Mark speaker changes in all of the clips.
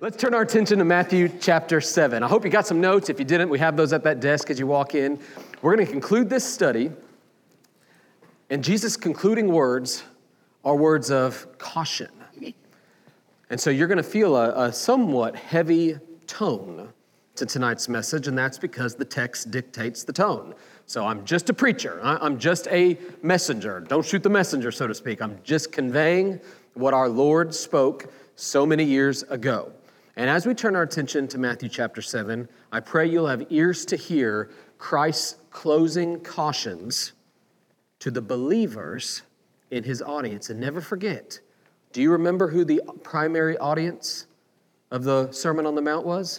Speaker 1: Let's turn our attention to Matthew chapter 7. I hope you got some notes. If you didn't, we have those at that desk as you walk in. We're going to conclude this study, and Jesus' concluding words are words of caution. And so you're going to feel a somewhat heavy tone to tonight's message, and that's because the text dictates the tone. So I'm just a preacher. I'm just a messenger. Don't shoot the messenger, so to speak. I'm just conveying what our Lord spoke so many years ago. And as we turn our attention to Matthew chapter 7, I pray you'll have ears to hear Christ's closing cautions to the believers in his audience. And never forget, do you remember who the primary audience of the Sermon on the Mount was?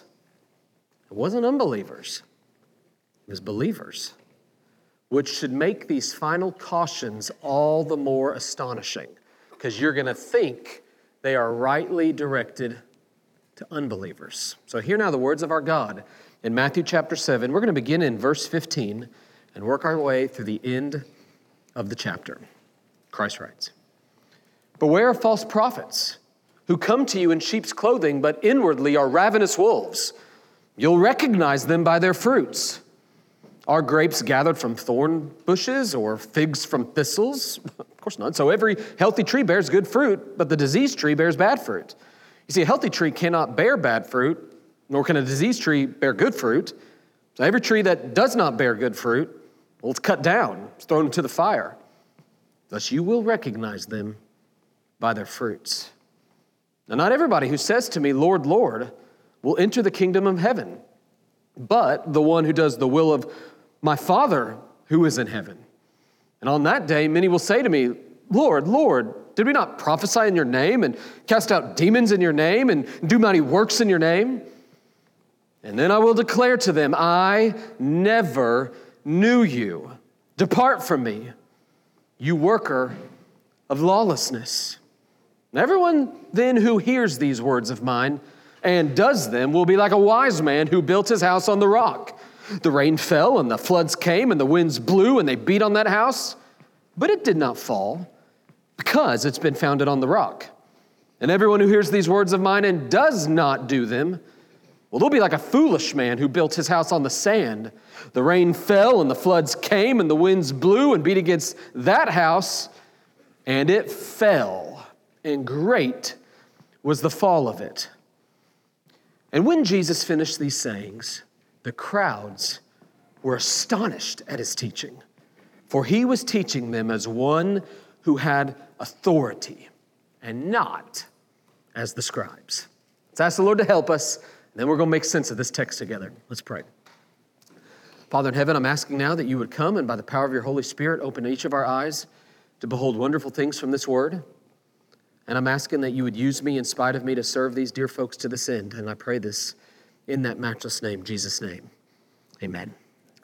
Speaker 1: It wasn't unbelievers. It was believers, which should make these final cautions all the more astonishing, because you're going to think they are rightly directed to unbelievers. So hear now the words of our God in Matthew chapter 7. We're going to begin in verse 15 and work our way through the end of the chapter. Christ writes, "Beware of false prophets who come to you in sheep's clothing, but inwardly are ravenous wolves. You'll recognize them by their fruits. Are grapes gathered from thorn bushes or figs from thistles? Of course not. So every healthy tree bears good fruit, but the diseased tree bears bad fruit. You see, a healthy tree cannot bear bad fruit, nor can a diseased tree bear good fruit. So every tree that does not bear good fruit, well, it's cut down, it's thrown into the fire. Thus you will recognize them by their fruits. Now, not everybody who says to me, 'Lord, Lord,' will enter the kingdom of heaven, but the one who does the will of my Father who is in heaven. And on that day, many will say to me, 'Lord, Lord, did we not prophesy in your name and cast out demons in your name and do mighty works in your name?' And then I will declare to them, 'I never knew you. Depart from me, you worker of lawlessness.' And everyone then who hears these words of mine and does them will be like a wise man who built his house on the rock. The rain fell and the floods came and the winds blew and they beat on that house, but it did not fall because it's been founded on the rock. And everyone who hears these words of mine and does not do them, well, they'll be like a foolish man who built his house on the sand. The rain fell and the floods came and the winds blew and beat against that house, and it fell, and great was the fall of it." And when Jesus finished these sayings, the crowds were astonished at his teaching, for he was teaching them as one who had authority and not as the scribes. Let's ask the Lord to help us, and then we're going to make sense of this text together. Let's pray. Father in heaven, I'm asking now that you would come and by the power of your Holy Spirit, open each of our eyes to behold wonderful things from this word. And I'm asking that you would use me in spite of me to serve these dear folks to this end. And I pray this in that matchless name, Jesus' name. Amen.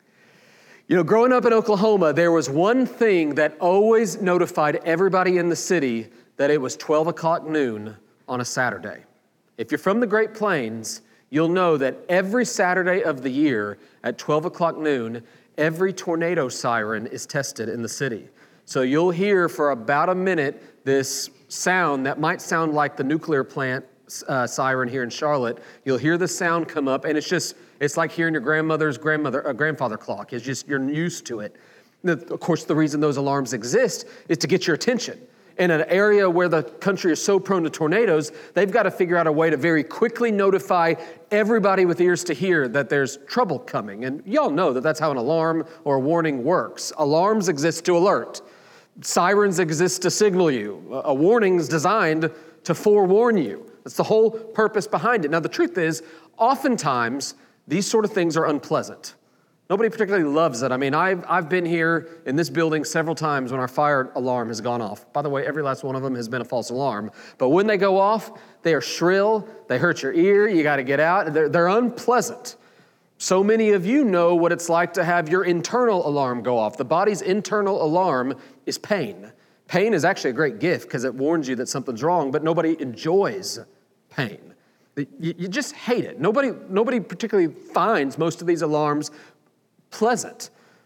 Speaker 1: You know, growing up in Oklahoma, there was one thing that always notified everybody in the city that it was 12 o'clock noon on a Saturday. If you're from the Great Plains, you'll know that every Saturday of the year at 12 o'clock noon, every tornado siren is tested in the city. So you'll hear for about a minute this sound that might sound like the nuclear plant siren here in Charlotte. You'll hear the sound come up, and it's like hearing your grandfather clock. It's just, you're used to it. Of course, the reason those alarms exist is to get your attention. In an area where the country is so prone to tornadoes, they've got to figure out a way to very quickly notify everybody with ears to hear that there's trouble coming. And y'all know that that's how an alarm or a warning works. Alarms exist to alert. Sirens exist to signal you. A warning is designed to forewarn you. That's the whole purpose behind it. Now, the truth is, oftentimes, these sort of things are unpleasant. Nobody particularly loves it. I mean, I've been here in this building several times when our fire alarm has gone off. By the way, every last one of them has been a false alarm. But when they go off, they are shrill, they hurt your ear, you got to get out. They're unpleasant. So many of you know what it's like to have your internal alarm go off. The body's internal alarm is pain. Pain is actually a great gift because it warns you that something's wrong, but nobody enjoys pain. You just hate it. Nobody particularly finds most of these alarms pleasant,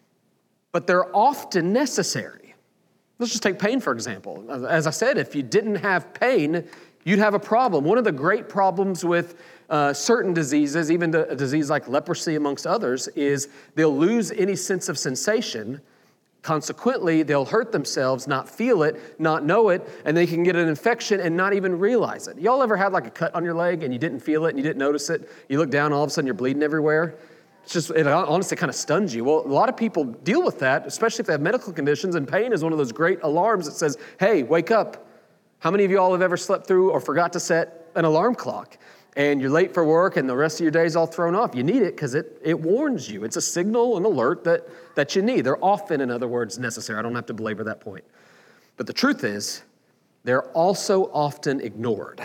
Speaker 1: but they're often necessary. Let's just take pain, for example. As I said, if you didn't have pain, you'd have a problem. One of the great problems with certain diseases, even a disease like leprosy amongst others, is they'll lose any sense of sensation. Consequently, they'll hurt themselves, not feel it, not know it, and they can get an infection and not even realize it. Y'all ever had like a cut on your leg and you didn't feel it and you didn't notice it? You look down, all of a sudden you're bleeding everywhere. It honestly kind of stuns you. Well, a lot of people deal with that, especially if they have medical conditions, and pain is one of those great alarms that says, hey, wake up. How many of y'all have ever slept through or forgot to set an alarm clock? And you're late for work and the rest of your day's all thrown off. You need it because it warns you. It's a signal, an alert that you need. They're often, in other words, necessary. I don't have to belabor that point. But the truth is, they're also often ignored.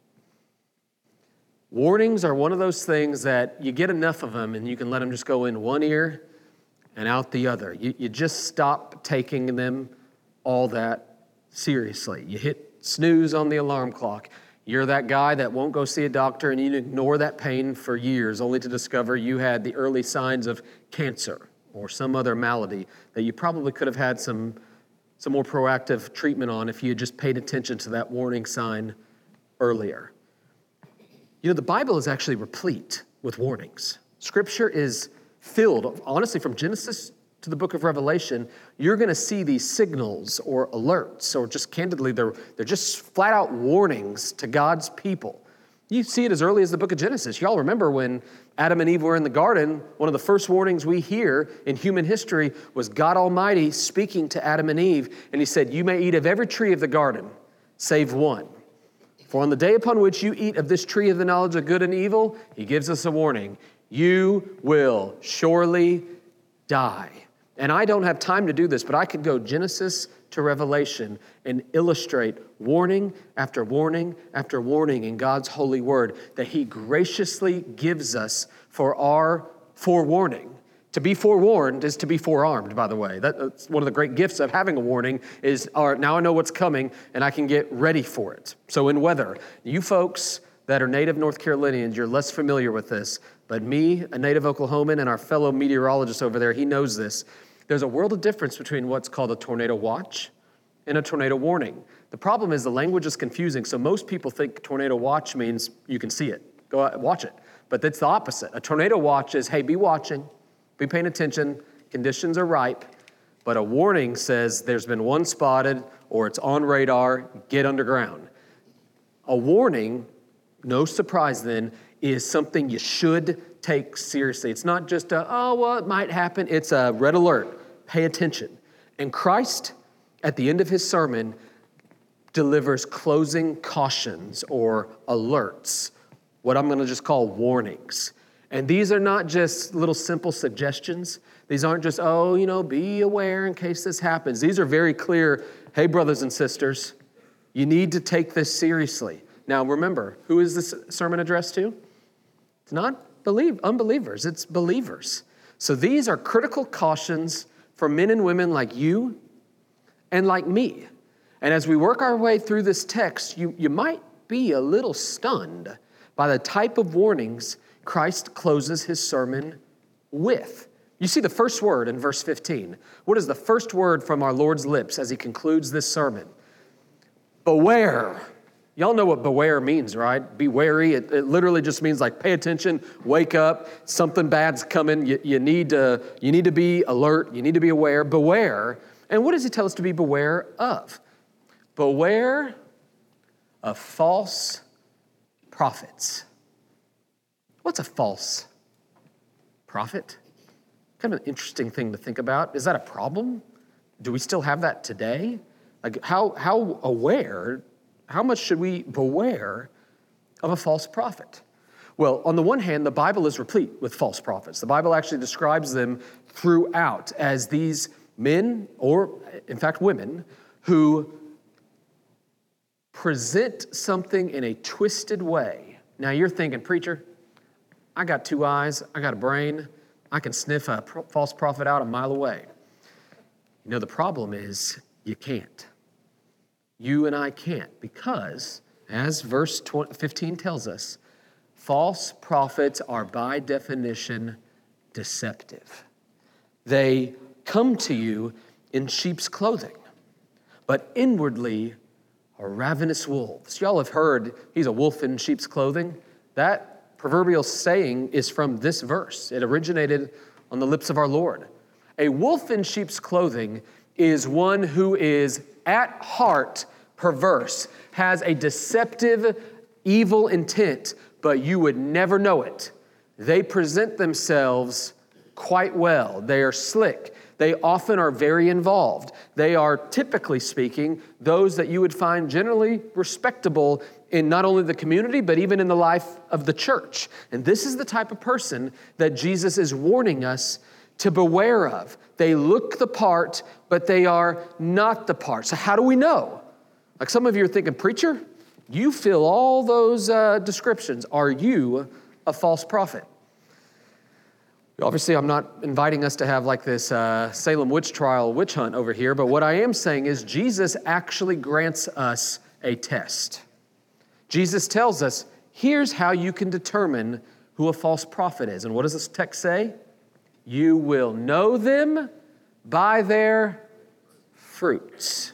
Speaker 1: Warnings are one of those things that you get enough of them and you can let them just go in one ear and out the other. You just stop taking them all that seriously. You hit snooze on the alarm clock. You're that guy that won't go see a doctor and you ignore that pain for years only to discover you had the early signs of cancer or some other malady that you probably could have had some more proactive treatment on if you had just paid attention to that warning sign earlier. You know, the Bible is actually replete with warnings. Scripture is filled, honestly, from Genesis to the book of Revelation, you're going to see these signals or alerts, or just candidly, they're just flat out warnings to God's people. You see it as early as the book of Genesis. Y'all remember when Adam and Eve were in the garden, one of the first warnings we hear in human history was God Almighty speaking to Adam and Eve, and he said, you may eat of every tree of the garden, save one. For on the day upon which you eat of this tree of the knowledge of good and evil, he gives us a warning. You will surely die. And I don't have time to do this, but I could go Genesis to Revelation and illustrate warning after warning after warning in God's holy word that he graciously gives us for our forewarning. To be forewarned is to be forearmed, by the way. That's one of the great gifts of having a warning is, all right, now I know what's coming and I can get ready for it. So in weather, you folks that are native North Carolinians, you're less familiar with this, but me, a native Oklahoman, and our fellow meteorologist over there, he knows this. There's a world of difference between what's called a tornado watch and a tornado warning. The problem is the language is confusing, so most people think tornado watch means you can see it. Go out, watch it. But that's the opposite. A tornado watch is, hey, be watching. Be paying attention, conditions are ripe, but a warning says there's been one spotted or it's on radar, get underground. A warning, no surprise then, is something you should take seriously. It's not just it might happen. It's a red alert, pay attention. And Christ, at the end of his sermon, delivers closing cautions or alerts, what I'm going to just call warnings. And these are not just little simple suggestions. These aren't just, be aware in case this happens. These are very clear, hey, brothers and sisters, you need to take this seriously. Now, remember, who is this sermon addressed to? It's not unbelievers, it's believers. So these are critical cautions for men and women like you and like me. And as we work our way through this text, you might be a little stunned by the type of warnings Christ closes his sermon with. You see the first word in verse 15. What is the first word from our Lord's lips as he concludes this sermon? Beware. Y'all know what beware means, right? Be wary. It literally just means like pay attention, wake up, something bad's coming. You need to be alert. You need to be aware. Beware. And what does he tell us to be beware of? Beware of false prophets. What's a false prophet? Kind of an interesting thing to think about. Is that a problem? Do we still have that today? Like how much should we beware of a false prophet? Well, on the one hand, the Bible is replete with false prophets. The Bible actually describes them throughout as these men, or in fact women, who present something in a twisted way. Now you're thinking, preacher, I got two eyes, I got a brain, I can sniff a false prophet out a mile away. You know, the problem is you can't. You and I can't, because, as verse 15 tells us, false prophets are by definition deceptive. They come to you in sheep's clothing, but inwardly are ravenous wolves. Y'all have heard he's a wolf in sheep's clothing. That proverbial saying is from this verse. It originated on the lips of our Lord. A wolf in sheep's clothing is one who is at heart perverse, has a deceptive, evil intent, but you would never know it. They present themselves quite well. They are slick. They often are very involved. They are, typically speaking, those that you would find generally respectable in not only the community, but even in the life of the church. And this is the type of person that Jesus is warning us to beware of. They look the part, but they are not the part. So how do we know? Like some of you are thinking, preacher, you fill all those descriptions. Are you a false prophet? Obviously, I'm not inviting us to have like this Salem witch trial witch hunt over here, but what I am saying is Jesus actually grants us a test. Jesus tells us, here's how you can determine who a false prophet is. And what does this text say? You will know them by their fruits.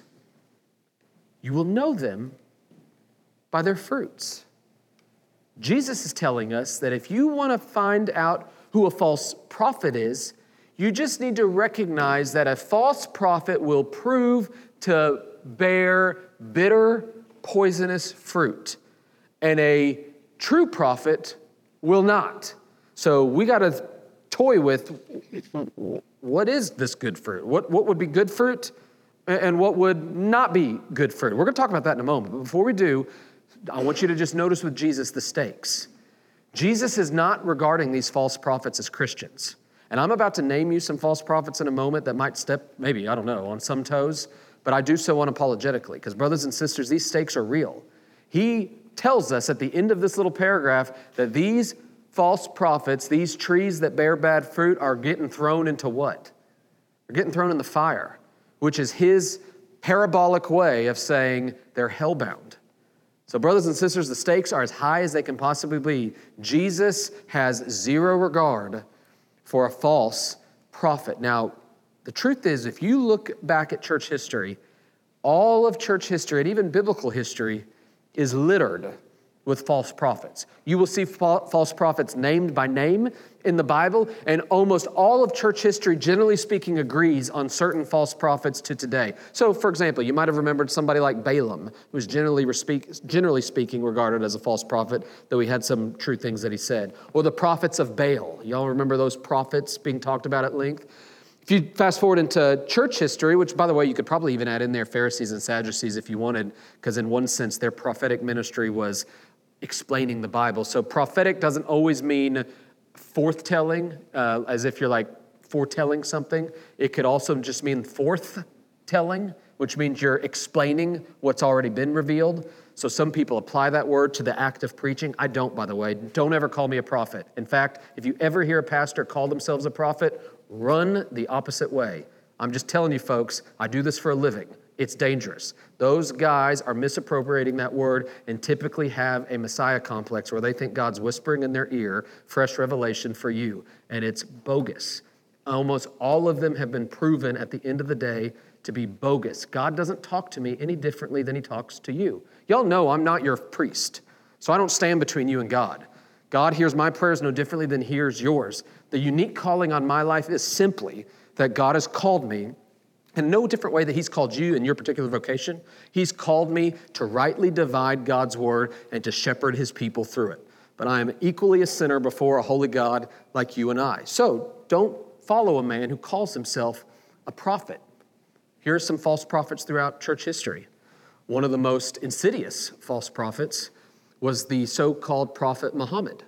Speaker 1: You will know them by their fruits. Jesus is telling us that if you want to find out who a false prophet is, you just need to recognize that a false prophet will prove to bear bitter, poisonous fruit, and a true prophet will not. So we got to toy with what is this good fruit? What would be good fruit and what would not be good fruit? We're going to talk about that in a moment. But before we do, I want you to just notice with Jesus the stakes. Jesus is not regarding these false prophets as Christians. And I'm about to name you some false prophets in a moment that might step, maybe, I don't know, on some toes, but I do so unapologetically because, brothers and sisters, these stakes are real. He tells us at the end of this little paragraph that these false prophets, these trees that bear bad fruit, are getting thrown into what? They're getting thrown in the fire, which is his parabolic way of saying they're hellbound. So brothers and sisters, the stakes are as high as they can possibly be. Jesus has zero regard for a false prophet. Now, the truth is, if you look back at church history, all of church history and even biblical history is littered with false prophets. You will see false prophets named by name in the Bible, and almost all of church history, generally speaking, agrees on certain false prophets to today. So, for example, you might have remembered somebody like Balaam, who was generally speaking regarded as a false prophet, though he had some true things that he said. Or the prophets of Baal. Y'all remember those prophets being talked about at length? If you fast forward into church history, which, by the way, you could probably even add in there Pharisees and Sadducees if you wanted, because in one sense, their prophetic ministry was explaining the Bible. So prophetic doesn't always mean forthtelling, as if you're like foretelling something. It could also just mean forthtelling, which means you're explaining what's already been revealed. So some people apply that word to the act of preaching. I don't, by the way. Don't ever call me a prophet. In fact, if you ever hear a pastor call themselves a prophet, run the opposite way. I'm just telling you folks, I do this for a living. It's dangerous. Those guys are misappropriating that word and typically have a Messiah complex where they think God's whispering in their ear, fresh revelation for you, and it's bogus. Almost all of them have been proven at the end of the day to be bogus. God doesn't talk to me any differently than he talks to you. Y'all know I'm not your priest, so I don't stand between you and God. God hears my prayers no differently than he hears yours. The unique calling on my life is simply that God has called me in no different way that he's called you in your particular vocation. He's called me to rightly divide God's word and to shepherd his people through it. But I am equally a sinner before a holy God like you and I. So don't follow a man who calls himself a prophet. Here are some false prophets throughout church history. One of the most insidious false prophets was the so-called prophet Muhammad,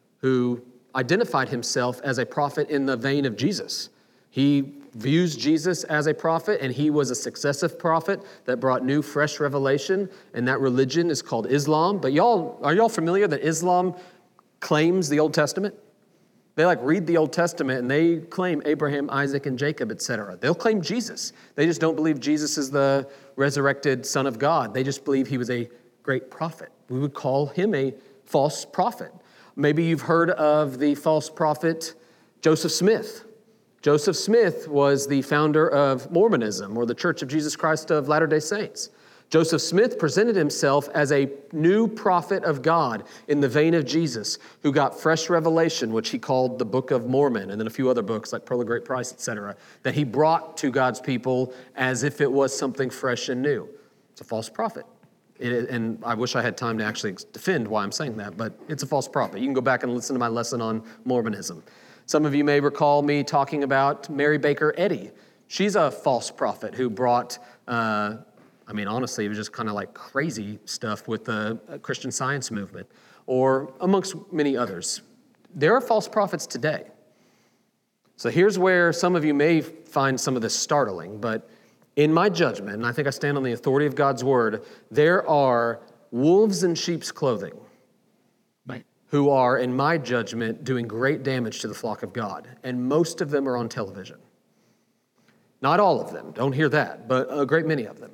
Speaker 1: who identified himself as a prophet in the vein of Jesus. He views Jesus as a prophet, and he was a successive prophet that brought new, fresh revelation, and that religion is called Islam. But are y'all familiar that Islam claims the Old Testament? They read the Old Testament, and they claim Abraham, Isaac, and Jacob, etc. They'll claim Jesus. They just don't believe Jesus is the resurrected Son of God. They just believe he was a great prophet. We would call him a false prophet. Maybe you've heard of the false prophet Joseph Smith. Joseph Smith was the founder of Mormonism, or the Church of Jesus Christ of Latter-day Saints. Joseph Smith presented himself as a new prophet of God in the vein of Jesus, who got fresh revelation, which he called the Book of Mormon, and then a few other books like Pearl of Great Price, etc., that he brought to God's people as if it was something fresh and new. It's a false prophet. And I wish I had time to actually defend why I'm saying that, but it's a false prophet. You can go back and listen to my lesson on Mormonism. Some of you may recall me talking about Mary Baker Eddy. She's a false prophet who brought, honestly, it was just kind of like crazy stuff with the Christian Science movement, or amongst many others. There are false prophets today. So here's where some of you may find some of this startling, but in my judgment, and I think I stand on the authority of God's word, there are wolves in sheep's clothing, right, who are, in my judgment, doing great damage to the flock of God. And most of them are on television. Not all of them, don't hear that, but a great many of them.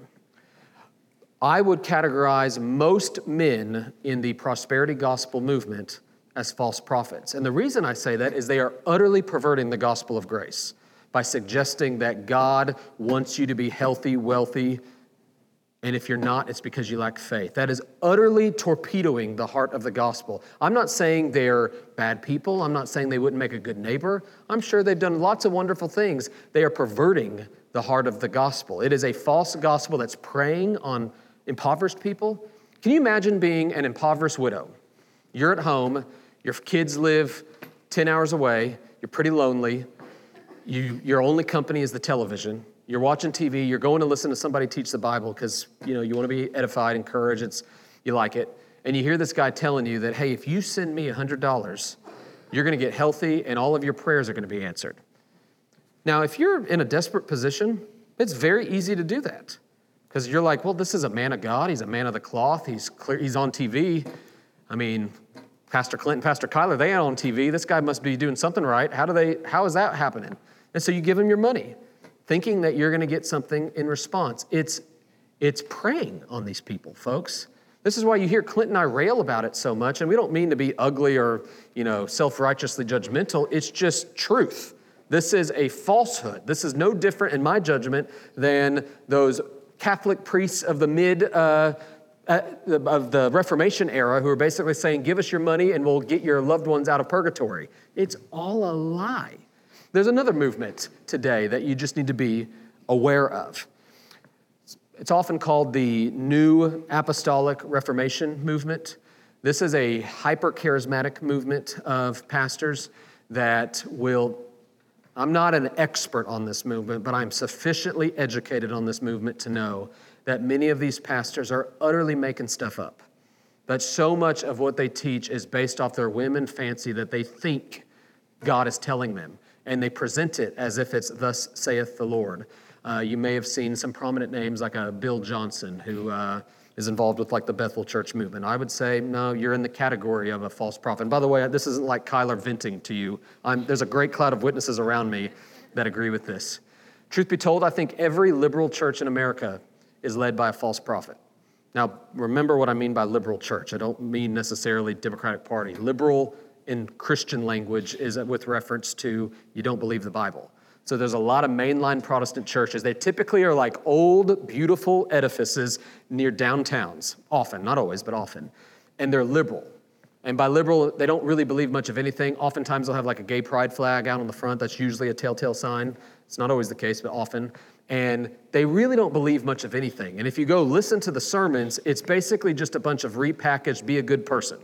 Speaker 1: I would categorize most men in the prosperity gospel movement as false prophets. And the reason I say that is they are utterly perverting the gospel of grace by suggesting that God wants you to be healthy, wealthy, and if you're not, it's because you lack faith. That is utterly torpedoing the heart of the gospel. I'm not saying they're bad people. I'm not saying they wouldn't make a good neighbor. I'm sure they've done lots of wonderful things. They are perverting the heart of the gospel. It is a false gospel that's preying on impoverished people. Can you imagine being an impoverished widow? You're at home, your kids live 10 hours away, you're pretty lonely, your only company is the television, you're watching TV, you're going to listen to somebody teach the Bible because you want to be edified, encouraged, you like it, and you hear this guy telling you that, hey, if you send me $100, you're going to get healthy and all of your prayers are going to be answered. Now, if you're in a desperate position, it's very easy to do that. Because you're like, well, this is a man of God. He's a man of the cloth. He's on TV. Pastor Clinton, Pastor Kyler, they ain't on TV. This guy must be doing something right. How is that happening? And so you give him your money, thinking that you're going to get something in response. It's preying on these people, folks. This is why you hear Clinton and I rail about it so much, and we don't mean to be ugly or, self-righteously judgmental. It's just truth. This is a falsehood. This is no different, in my judgment, than those Catholic priests of the of the Reformation era who are basically saying, give us your money and we'll get your loved ones out of purgatory. It's all a lie. There's another movement today that you just need to be aware of. It's often called the New Apostolic Reformation movement. This is a hyper-charismatic movement of pastors that will... I'm not an expert on this movement, but I'm sufficiently educated on this movement to know that many of these pastors are utterly making stuff up. That so much of what they teach is based off their whim and fancy that they think God is telling them. And they present it as if it's thus saith the Lord. You may have seen some prominent names like Bill Johnson, who is involved with the Bethel Church movement. I would say, no, you're in the category of a false prophet. And by the way, this isn't like Kyler venting to you. There's a great cloud of witnesses around me that agree with this. Truth be told, I think every liberal church in America is led by a false prophet. Now, remember what I mean by liberal church. I don't mean necessarily Democratic Party. Liberal in Christian language is with reference to you don't believe the Bible. So there's a lot of mainline Protestant churches. They typically are like old, beautiful edifices near downtowns, often, not always, but often. And they're liberal. And by liberal, they don't really believe much of anything. Oftentimes they'll have a gay pride flag out on the front. That's usually a telltale sign. It's not always the case, but often. And they really don't believe much of anything. And if you go listen to the sermons, it's basically just a bunch of repackaged, be a good person.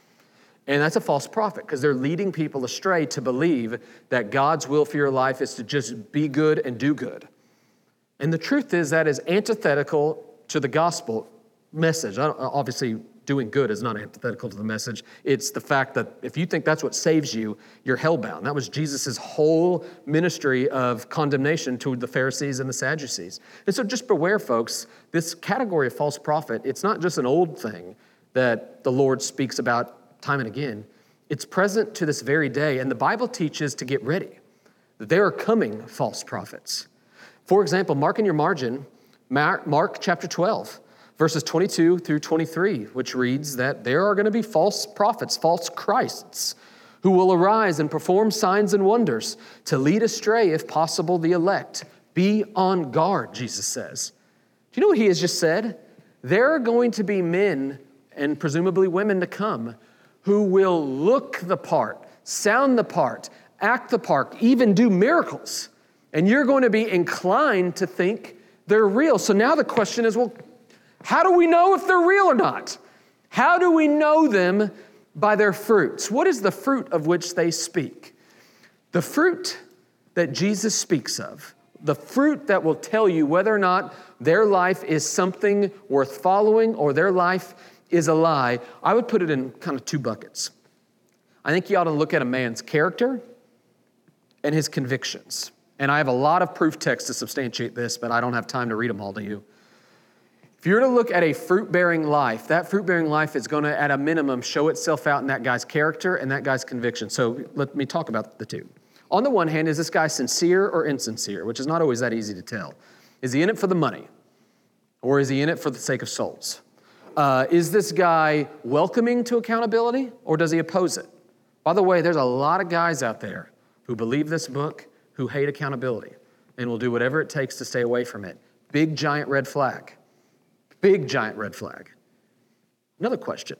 Speaker 1: And that's a false prophet because they're leading people astray to believe that God's will for your life is to just be good and do good. And the truth is that is antithetical to the gospel message. Obviously, doing good is not antithetical to the message. It's the fact that if you think that's what saves you, you're hellbound. That was Jesus' whole ministry of condemnation to the Pharisees and the Sadducees. And so just beware, folks, this category of false prophet, it's not just an old thing that the Lord speaks about time and again. It's present to this very day, and the Bible teaches to get ready, that there are coming false prophets. For example, mark in your margin, Mark chapter 12, verses 22 through 23, which reads that there are going to be false prophets, false Christs, who will arise and perform signs and wonders to lead astray, if possible, the elect. Be on guard, Jesus says. Do you know what he has just said? there are going to be men and presumably women to come who will look the part, sound the part, act the part, even do miracles. And you're going to be inclined to think they're real. So now the question is, well, how do we know if they're real or not? How do we know them by their fruits? What is the fruit of which they speak? The fruit that Jesus speaks of, the fruit that will tell you whether or not their life is something worth following or their life is a lie, I would put it in kind of two buckets. I think you ought to look at a man's character and his convictions. And I have a lot of proof text to substantiate this, but I don't have time to read them all to you. If you're to look at a fruit-bearing life, that fruit-bearing life is going to, at a minimum, show itself out in that guy's character and that guy's conviction. So let me talk about the two. On the one hand, is this guy sincere or insincere, which is not always that easy to tell. Is he in it for the money? Or is he in it for the sake of souls? Is this guy welcoming to accountability, or does he oppose it? By the way, there's a lot of guys out there who believe this book, who hate accountability, and will do whatever it takes to stay away from it. Big, giant red flag. Big, giant red flag. Another question.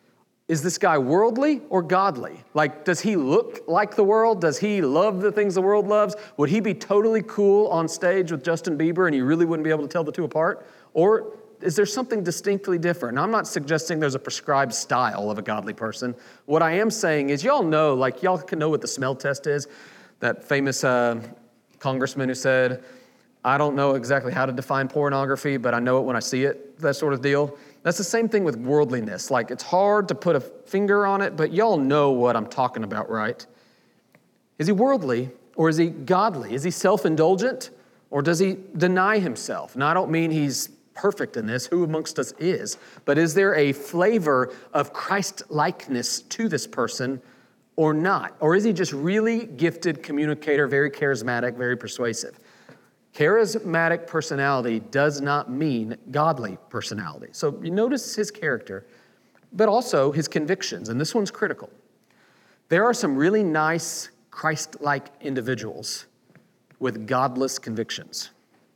Speaker 1: Is this guy worldly or godly? Like, does he look like the world? Does he love the things the world loves? Would he be totally cool on stage with Justin Bieber and you really wouldn't be able to tell the two apart? Or is there something distinctly different? Now, I'm not suggesting there's a prescribed style of a godly person. What I am saying is y'all know, like y'all can know what the smell test is. That famous congressman who said, I don't know exactly how to define pornography, but I know it when I see it, that sort of deal. That's the same thing with worldliness. Like, it's hard to put a finger on it, but y'all know what I'm talking about, right? Is he worldly or is he godly? Is he self-indulgent or does he deny himself? Now, I don't mean he's perfect in this. Who amongst us is? But is there a flavor of Christ-likeness to this person or not? Or is he just really gifted communicator, very charismatic, very persuasive? Charismatic personality does not mean godly personality. So you notice his character, but also his convictions, and this one's critical. There are some really nice Christ-like individuals with godless convictions.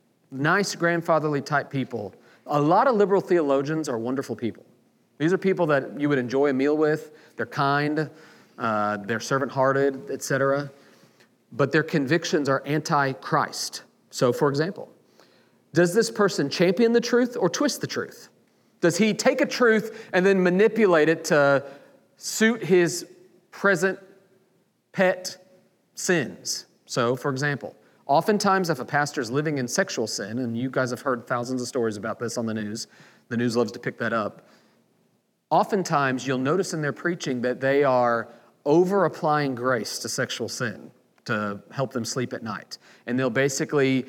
Speaker 1: Nice grandfatherly type people. A lot of liberal theologians are wonderful people. These are people that you would enjoy a meal with. They're kind, they're servant-hearted, etc. But their convictions are anti-Christ. So, for example, does this person champion the truth or twist the truth? Does he take a truth and then manipulate it to suit his present pet sins? So, for example, oftentimes if a pastor is living in sexual sin, and you guys have heard thousands of stories about this on the news loves to pick that up, oftentimes you'll notice in their preaching that they are over-applying grace to sexual sin to help them sleep at night. And they'll basically,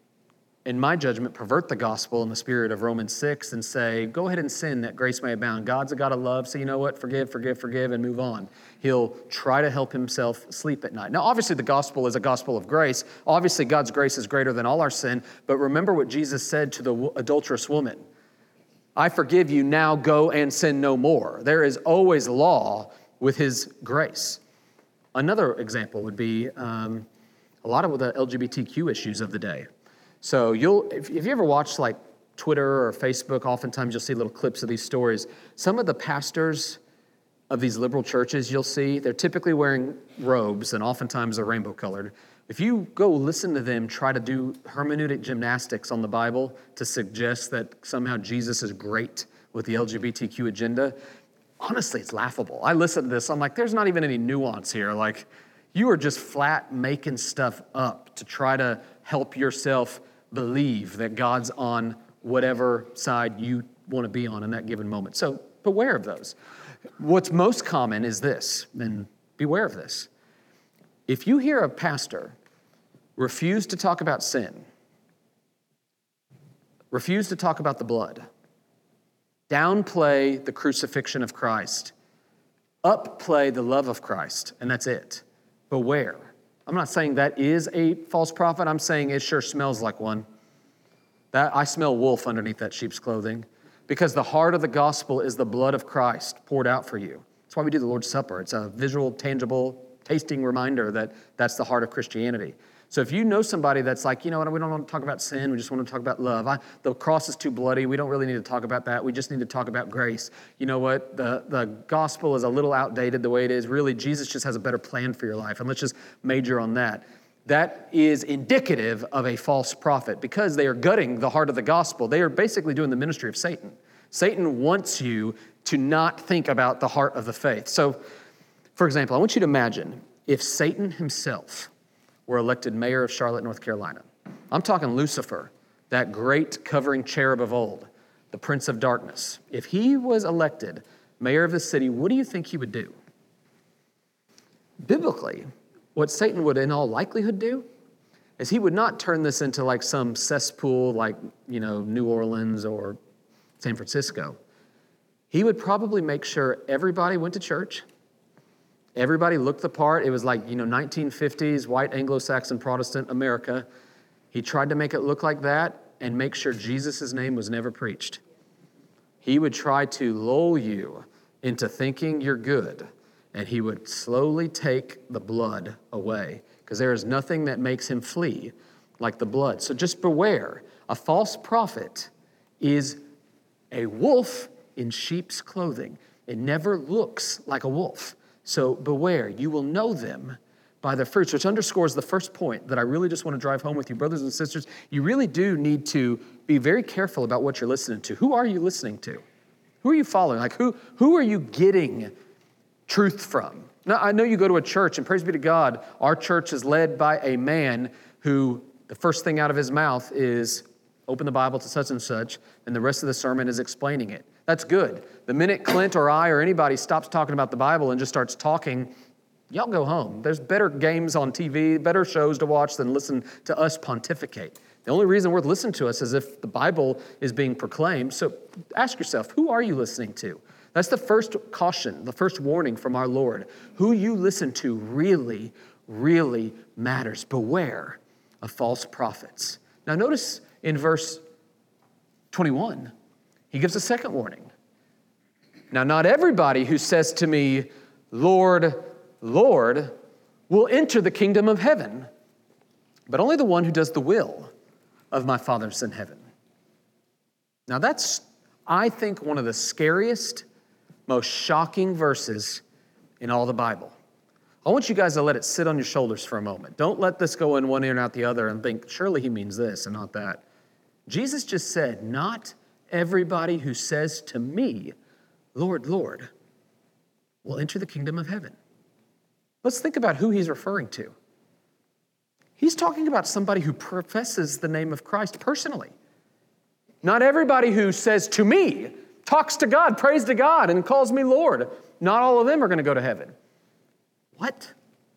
Speaker 1: in my judgment, pervert the gospel in the spirit of Romans 6 and say, go ahead and sin that grace may abound. God's a God of love, so you know what? Forgive, and move on. He'll try to help himself sleep at night. Now, obviously, the gospel is a gospel of grace. Obviously, God's grace is greater than all our sin. But remember what Jesus said to the adulterous woman. I forgive you, now go and sin no more. There is always law with his grace. Another example would be a lot of the LGBTQ issues of the day. So if you ever watch like Twitter or Facebook, oftentimes you'll see little clips of these stories. Some of the pastors of these liberal churches you'll see, they're typically wearing robes and oftentimes they're rainbow colored. If you go listen to them try to do hermeneutic gymnastics on the Bible to suggest that somehow Jesus is great with the LGBTQ agenda, honestly, it's laughable. I listen to this, I'm like, there's not even any nuance here. Like, you are just flat making stuff up to try to help yourself believe that God's on whatever side you want to be on in that given moment. So beware of those. What's most common is this, and beware of this. If you hear a pastor refuse to talk about sin, refuse to talk about the blood, downplay the crucifixion of Christ, upplay the love of Christ, and that's it. Beware. I'm not saying that is a false prophet. I'm saying it sure smells like one. That I smell wolf underneath that sheep's clothing, because the heart of the gospel is the blood of Christ poured out for you. That's why we do the Lord's Supper. It's a visual, tangible, tasting reminder that that's the heart of Christianity. So if you know somebody that's like, you know what, we don't want to talk about sin, we just want to talk about love. The cross is too bloody, we don't really need to talk about that, we just need to talk about grace. You know what, the gospel is a little outdated the way it is. Really, Jesus just has a better plan for your life, and let's just major on that. That is indicative of a false prophet because they are gutting the heart of the gospel. They are basically doing the ministry of Satan. Satan wants you to not think about the heart of the faith. So, for example, I want you to imagine if Satan himself were elected mayor of Charlotte, North Carolina. I'm talking Lucifer, that great covering cherub of old, the prince of darkness. If he was elected mayor of the city, what do you think he would do? Biblically, what Satan would in all likelihood do is he would not turn this into like some cesspool like, New Orleans or San Francisco. He would probably make sure everybody went to church. Everybody looked the part. It was like, 1950s, white Anglo-Saxon Protestant America. He tried to make it look like that and make sure Jesus' name was never preached. He would try to lull you into thinking you're good, and he would slowly take the blood away because there is nothing that makes him flee like the blood. So just beware. A false prophet is a wolf in sheep's clothing. It never looks like a wolf. So beware, you will know them by their fruits, which underscores the first point that I really just want to drive home with you, brothers and sisters. You really do need to be very careful about what you're listening to. Who are you listening to? Who are you following? Like who are you getting truth from? Now, I know you go to a church, and praise be to God, our church is led by a man who the first thing out of his mouth is open the Bible to such and such, and the rest of the sermon is explaining it. That's good. The minute Clint or I or anybody stops talking about the Bible and just starts talking, y'all go home. There's better games on TV, better shows to watch than listen to us pontificate. The only reason worth listening to us is if the Bible is being proclaimed. So ask yourself, who are you listening to? That's the first caution, the first warning from our Lord. Who you listen to really, really matters. Beware of false prophets. Now notice in verse 21, he gives a second warning. Now, not everybody who says to me, Lord, Lord, will enter the kingdom of heaven, but only the one who does the will of my Father in heaven. Now, that's, I think, one of the scariest, most shocking verses in all the Bible. I want you guys to let it sit on your shoulders for a moment. Don't let this go in one ear and out the other and think, surely he means this and not that. Jesus just said, not everybody who says to me, Lord, Lord, will enter the kingdom of heaven. Let's think about who he's referring to. He's talking about somebody who professes the name of Christ personally. Not everybody who says to me, talks to God, prays to God, and calls me Lord. Not all of them are going to go to heaven. What?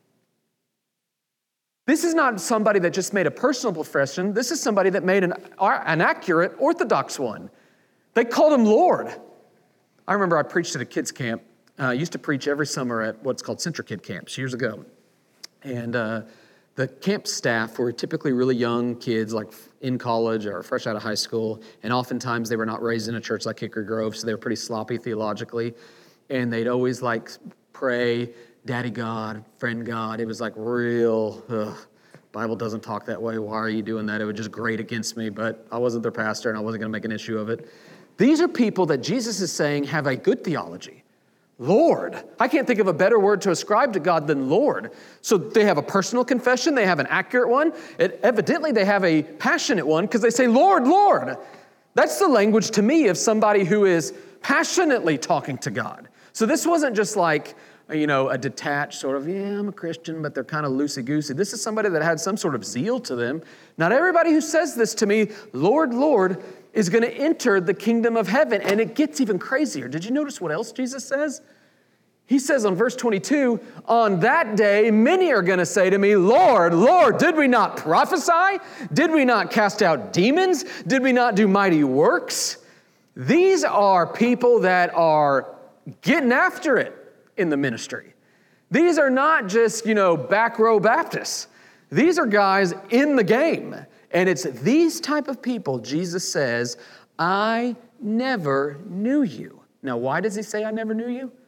Speaker 1: This is not somebody that just made a personal profession. This is somebody that made an accurate, orthodox one. They called him Lord. I remember I preached at a kids' camp. I used to preach every summer at what's called CentraKid camps years ago. And the camp staff were typically really young kids, like in college or fresh out of high school. And oftentimes they were not raised in a church like Hickory Grove, so they were pretty sloppy theologically. And they'd always pray, Daddy God, friend God. It was real, Bible doesn't talk that way. Why are you doing that? It would just grate against me, but I wasn't their pastor and I wasn't going to make an issue of it. These are people that Jesus is saying have a good theology. Lord. I can't think of a better word to ascribe to God than Lord. So they have a personal confession. They have an accurate one. Evidently, they have a passionate one because they say, Lord, Lord. That's the language to me of somebody who is passionately talking to God. So this wasn't just a detached sort of, I'm a Christian, but they're kind of loosey-goosey. This is somebody that had some sort of zeal to them. Not everybody who says this to me, Lord, Lord, is going to enter the kingdom of heaven. And it gets even crazier. Did you notice what else Jesus says? He says on verse 22, on that day, many are going to say to me, Lord, Lord, did we not prophesy? Did we not cast out demons? Did we not do mighty works? These are people that are getting after it in the ministry. These are not just, back row Baptists. These are guys in the game. And it's these type of people Jesus says, I never knew you. Now, why does he say I never knew you?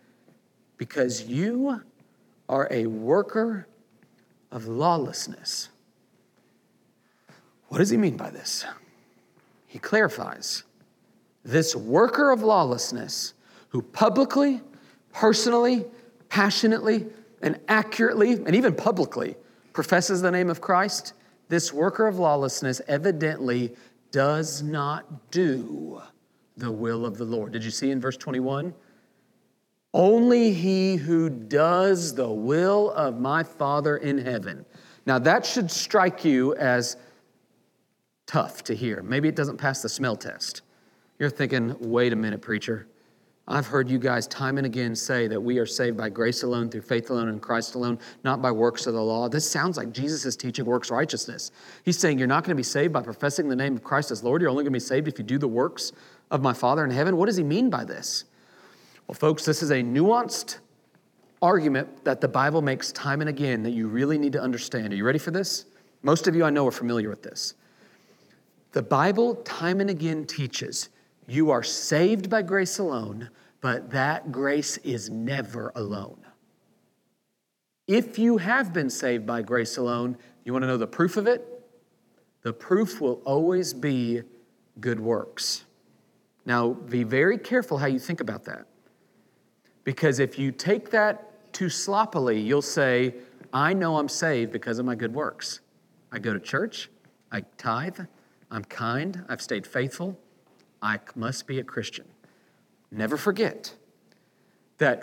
Speaker 1: Because you are a worker of lawlessness. What does he mean by this? He clarifies, this worker of lawlessness who publicly, personally, passionately, and accurately, and even publicly professes the name of Christ, this worker of lawlessness evidently does not do the will of the Lord. Did you see in verse 21? Only he who does the will of my Father in heaven. Now that should strike you as tough to hear. Maybe it doesn't pass the smell test. You're thinking, wait a minute, preacher. I've heard you guys time and again say that we are saved by grace alone, through faith alone, in Christ alone, not by works of the law. This sounds like Jesus is teaching works righteousness. He's saying you're not going to be saved by professing the name of Christ as Lord. You're only going to be saved if you do the works of my Father in heaven. What does he mean by this? Well, folks, this is a nuanced argument that the Bible makes time and again that you really need to understand. Are you ready for this? Most of you I know are familiar with this. The Bible time and again teaches you are saved by grace alone, but that grace is never alone. If you have been saved by grace alone, you want to know the proof of it? The proof will always be good works. Now, be very careful how you think about that. Because if you take that too sloppily, you'll say, I know I'm saved because of my good works. I go to church, I tithe, I'm kind, I've stayed faithful, I must be a Christian. Never forget that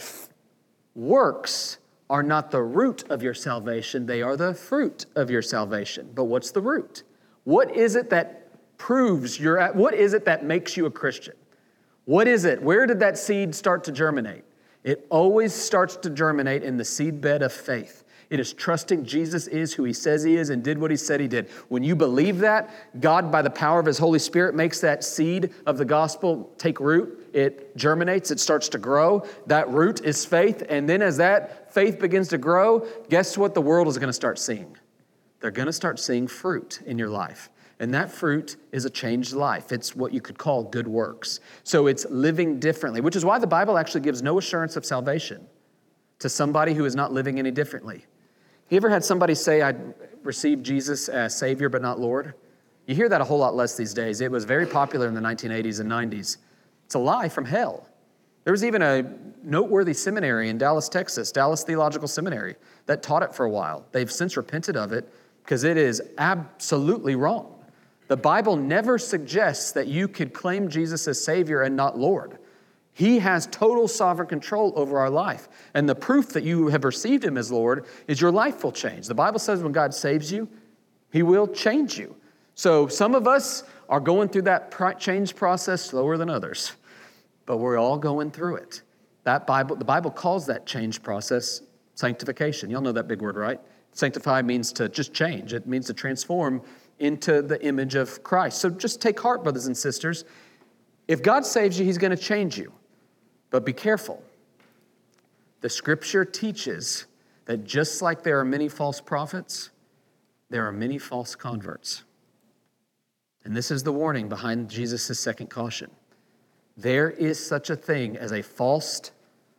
Speaker 1: works are not the root of your salvation, they are the fruit of your salvation. But what's the root? What is it that proves what is it that makes you a Christian? What is it? Where did that seed start to germinate? It always starts to germinate in the seedbed of faith. It is trusting Jesus is who he says he is and did what he said he did. When you believe that, God, by the power of his Holy Spirit, makes that seed of the gospel take root. It germinates. It starts to grow. That root is faith. And then as that faith begins to grow, guess what the world is going to start seeing? They're going to start seeing fruit in your life. And that fruit is a changed life. It's what you could call good works. So it's living differently, which is why the Bible actually gives no assurance of salvation to somebody who is not living any differently. You ever had somebody say, I received Jesus as Savior but not Lord? You hear that a whole lot less these days. It was very popular in the 1980s and 90s. It's a lie from hell. There was even a noteworthy seminary in Dallas, Texas, Dallas Theological Seminary, that taught it for a while. They've since repented of it because it is absolutely wrong. The Bible never suggests that you could claim Jesus as Savior and not Lord. He has total sovereign control over our life. And the proof that you have received him as Lord is your life will change. The Bible says when God saves you, he will change you. So some of us are going through that change process slower than others, but we're all going through it. The Bible calls that change process sanctification. Y'all know that big word, right? Sanctify means to just change. It means to transform into the image of Christ. So just take heart, brothers and sisters. If God saves you, he's going to change you. But be careful. The scripture teaches that just like there are many false prophets, there are many false converts. And this is the warning behind Jesus' second caution. There is such a thing as a false,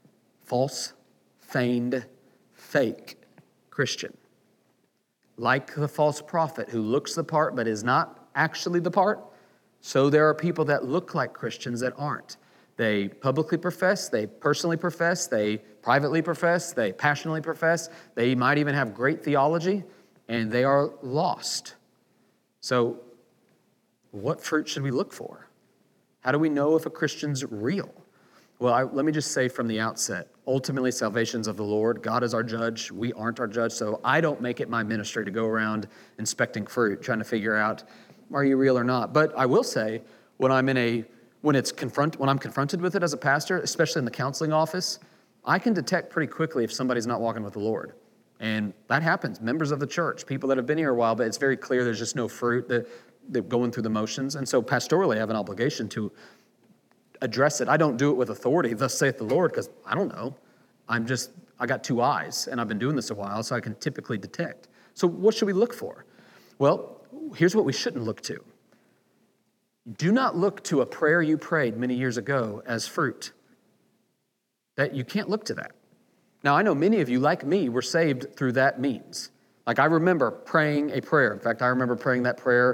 Speaker 1: feigned, fake Christian. Like the false prophet who looks the part but is not actually the part, so there are people that look like Christians that aren't. They publicly profess, they personally profess, they privately profess, they passionately profess. They might even have great theology, and they are lost. So what fruit should we look for? How do we know if a Christian's real? Well, let me just say from the outset, ultimately salvation's of the Lord. God is our judge. We aren't our judge, so I don't make it my ministry to go around inspecting fruit, trying to figure out, are you real or not? But I will say, when I'm confronted with it as a pastor, especially in the counseling office, I can detect pretty quickly if somebody's not walking with the Lord. And that happens. Members of the church, people that have been here a while, but it's very clear there's just no fruit, that they're going through the motions. And so pastorally, I have an obligation to address it. I don't do it with authority, thus saith the Lord, because I don't know. I got two eyes, and I've been doing this a while, so I can typically detect. So what should we look for? Well, here's what we shouldn't look to. Do not look to a prayer you prayed many years ago as fruit. That you can't look to that. Now, I know many of you, like me, were saved through that means. Like I remember praying a prayer. In fact, I remember praying that prayer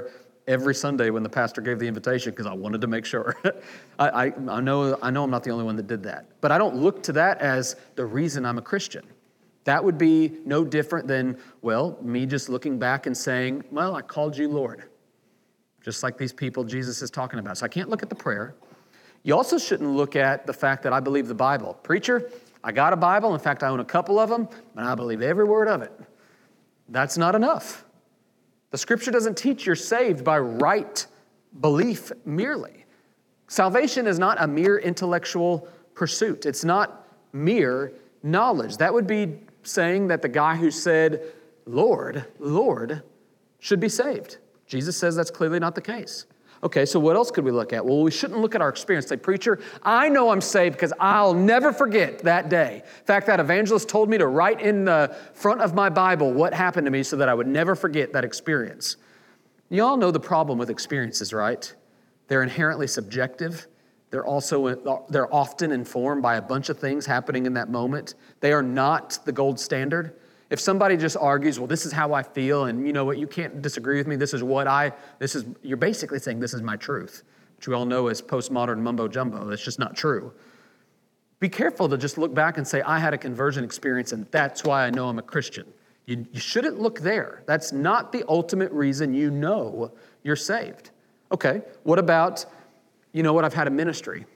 Speaker 1: every Sunday when the pastor gave the invitation because I wanted to make sure. I know I'm not the only one that did that. But I don't look to that as the reason I'm a Christian. That would be no different than, well, me just looking back and saying, well, I called you Lord. Just like these people Jesus is talking about. So I can't look at the prayer. You also shouldn't look at the fact that I believe the Bible. Preacher, I got a Bible. In fact, I own a couple of them, and I believe every word of it. That's not enough. The Scripture doesn't teach you're saved by right belief merely. Salvation is not a mere intellectual pursuit. It's not mere knowledge. That would be saying that the guy who said, Lord, Lord, should be saved. Jesus says that's clearly not the case. Okay, so what else could we look at? Well, we shouldn't look at our experience. Say, preacher, I know I'm saved because I'll never forget that day. In fact, that evangelist told me to write in the front of my Bible what happened to me so that I would never forget that experience. You all know the problem with experiences, right? They're inherently subjective. They're often informed by a bunch of things happening in that moment. They are not the gold standard. If somebody just argues, well, this is how I feel, and you know what, you can't disagree with me, you're basically saying this is my truth, which we all know is postmodern mumbo jumbo. That's just not true. Be careful to just look back and say, I had a conversion experience, and that's why I know I'm a Christian. You shouldn't look there. That's not the ultimate reason you know you're saved. Okay, what about, I've had a ministry.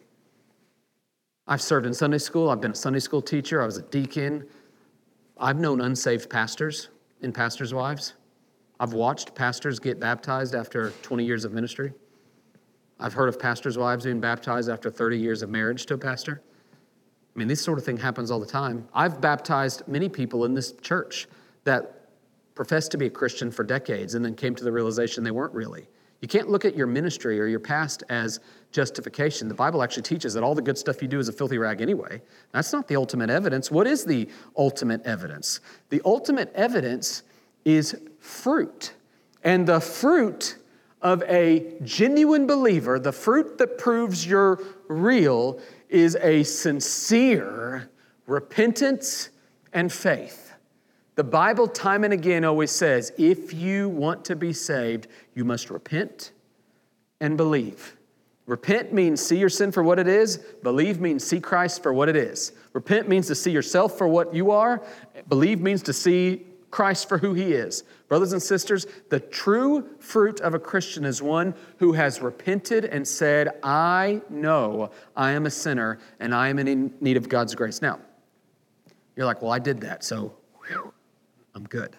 Speaker 1: I've served in Sunday school. I've been a Sunday school teacher. I was a deacon. I've known unsaved pastors and pastors' wives. I've watched pastors get baptized after 20 years of ministry. I've heard of pastors' wives being baptized after 30 years of marriage to a pastor. I mean, this sort of thing happens all the time. I've baptized many people in this church that professed to be a Christian for decades and then came to the realization they weren't really. You can't look at your ministry or your past as justification. The Bible actually teaches that all the good stuff you do is a filthy rag anyway. That's not the ultimate evidence. What is the ultimate evidence? The ultimate evidence is fruit. And the fruit of a genuine believer, the fruit that proves you're real, is a sincere repentance and faith. The Bible time and again always says, if you want to be saved, you must repent and believe. Repent means see your sin for what it is. Believe means see Christ for what it is. Repent means to see yourself for what you are. Believe means to see Christ for who he is. Brothers and sisters, the true fruit of a Christian is one who has repented and said, I know I am a sinner and I am in need of God's grace. Now, you're like, well, I did that, so I'm good.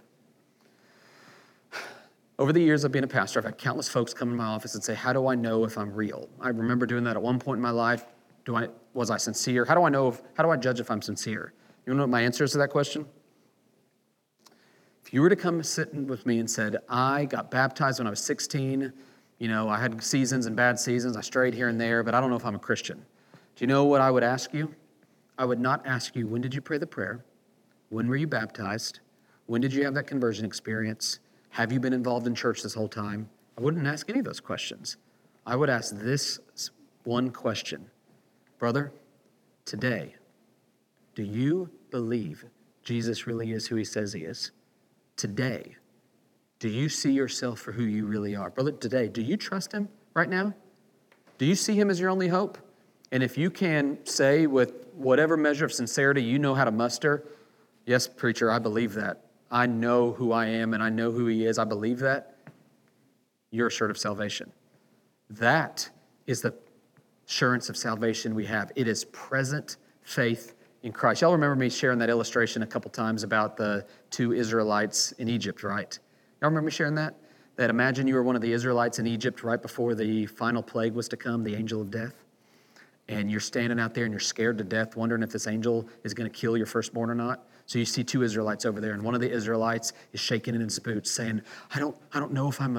Speaker 1: Over the years of being a pastor, I've had countless folks come to my office and say, how do I know if I'm real? I remember doing that at one point in my life. Was I sincere? How do I judge if I'm sincere? You know what my answer is to that question? If you were to come sit with me and said, I got baptized when I was 16, I had seasons and bad seasons, I strayed here and there, but I don't know if I'm a Christian. Do you know what I would ask you? I would not ask you, when did you pray the prayer? When were you baptized? When did you have that conversion experience? Have you been involved in church this whole time? I wouldn't ask any of those questions. I would ask this one question. Brother, today, do you believe Jesus really is who he says he is? Today, do you see yourself for who you really are? Brother, today, do you trust him right now? Do you see him as your only hope? And if you can say with whatever measure of sincerity you know how to muster, yes, preacher, I believe that. I know who I am and I know who he is. I believe that. You're assured of salvation. That is the assurance of salvation we have. It is present faith in Christ. Y'all remember me sharing that illustration a couple times about the two Israelites in Egypt, right? Y'all remember me sharing that? That imagine you were one of the Israelites in Egypt right before the final plague was to come, the angel of death. And you're standing out there and you're scared to death, wondering if this angel is going to kill your firstborn or not. So you see two Israelites over there, and one of the Israelites is shaking in his boots, saying, I don't know if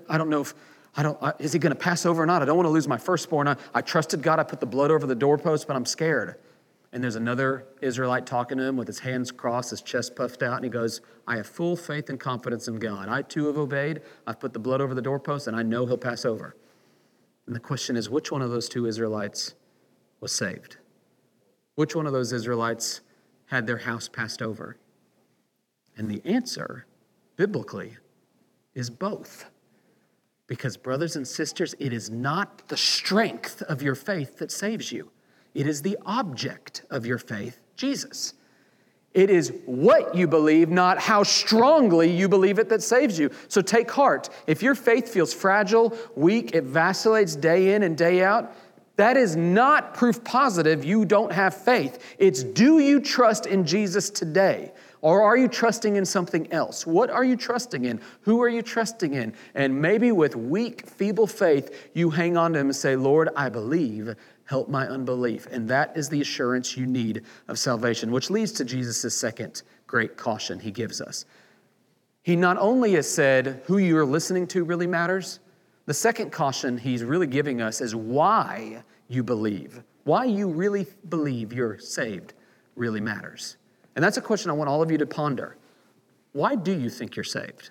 Speaker 1: is he going to pass over or not? I don't want to lose my firstborn. I trusted God. I put the blood over the doorpost, but I'm scared. And there's another Israelite talking to him with his hands crossed, his chest puffed out, and he goes, I have full faith and confidence in God. I too have obeyed. I've put the blood over the doorpost, and I know he'll pass over. And the question is, which one of those two Israelites was saved? Which one of those Israelites had their house passed over? And the answer, biblically, is both. Because, brothers and sisters, it is not the strength of your faith that saves you. It is the object of your faith, Jesus. It is what you believe, not how strongly you believe it, that saves you. So take heart. If your faith feels fragile, weak, it vacillates day in and day out, that is not proof positive you don't have faith. It's, do you trust in Jesus today? Or are you trusting in something else? What are you trusting in? Who are you trusting in? And maybe with weak, feeble faith, you hang on to him and say, Lord, I believe, help my unbelief. And that is the assurance you need of salvation, which leads to Jesus' second great caution he gives us. He not only has said who you're listening to really matters, the second caution he's really giving us is why you believe. Why you really believe you're saved really matters. And that's a question I want all of you to ponder. Why do you think you're saved?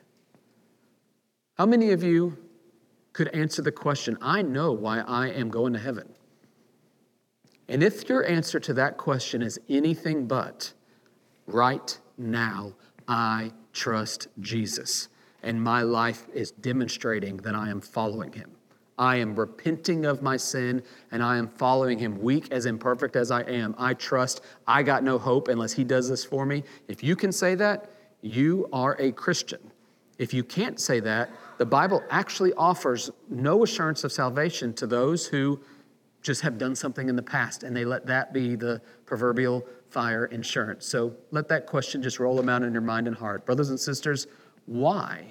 Speaker 1: How many of you could answer the question, I know why I am going to heaven? And if your answer to that question is anything but, right now, I trust Jesus, and my life is demonstrating that I am following him. I am repenting of my sin, and I am following him, weak as imperfect as I am. I trust I got no hope unless he does this for me. If you can say that, you are a Christian. If you can't say that, the Bible actually offers no assurance of salvation to those who just have done something in the past, and they let that be the proverbial fire insurance. So let that question just roll around in your mind and heart. Brothers and sisters, why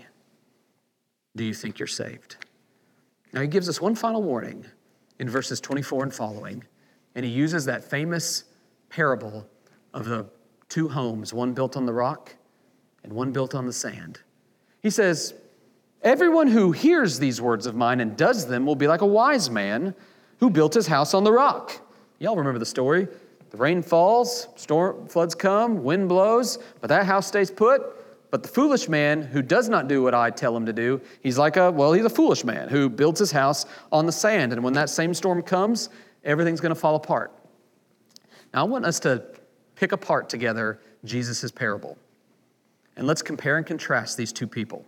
Speaker 1: do you think you're saved? Now, he gives us one final warning in verses 24 and following, and he uses that famous parable of the two homes, one built on the rock and one built on the sand. He says, everyone who hears these words of mine and does them will be like a wise man who built his house on the rock. Y'all remember the story. The rain falls, floods come, wind blows, but that house stays put. But the foolish man who does not do what I tell him to do, he's a foolish man who builds his house on the sand. And when that same storm comes, everything's going to fall apart. Now, I want us to pick apart together Jesus' parable. And let's compare and contrast these two people.